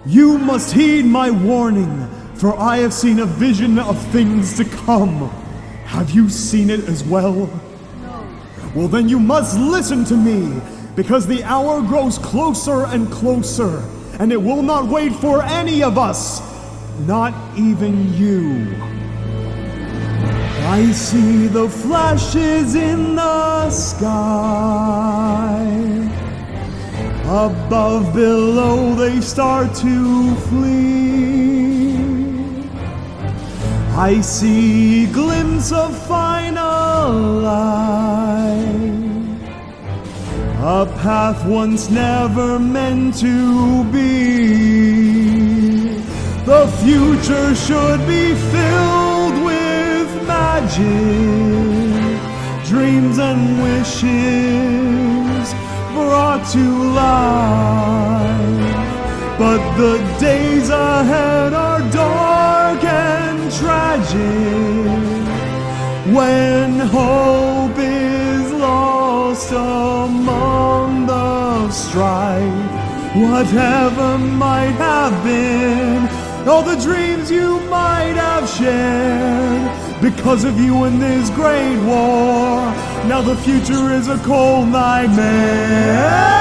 You must heed my warning, for I have seen a vision of things to come. Have you seen it as well? No. Well, then you must listen to me, because the hour grows closer and closer, and it will not wait for any of us, not even you. I see the flashes in the sky. Above, below, they start to flee. I see glimpses of final light, a path once never meant to be. The future should be filled with magic, dreams and wishes brought to life. But the days ahead are dark and tragic, when hope is lost among the strife. Whatever might have been, all the dreams you might have shared, because of you in this great war, now the future is a cold nightmare.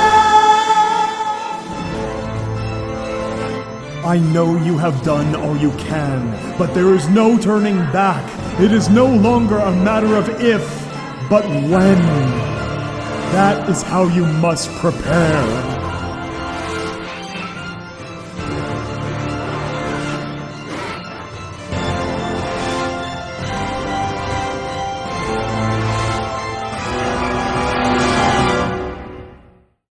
I know you have done all you can, but there is no turning back. It is no longer a matter of if, but when. That is how you must prepare.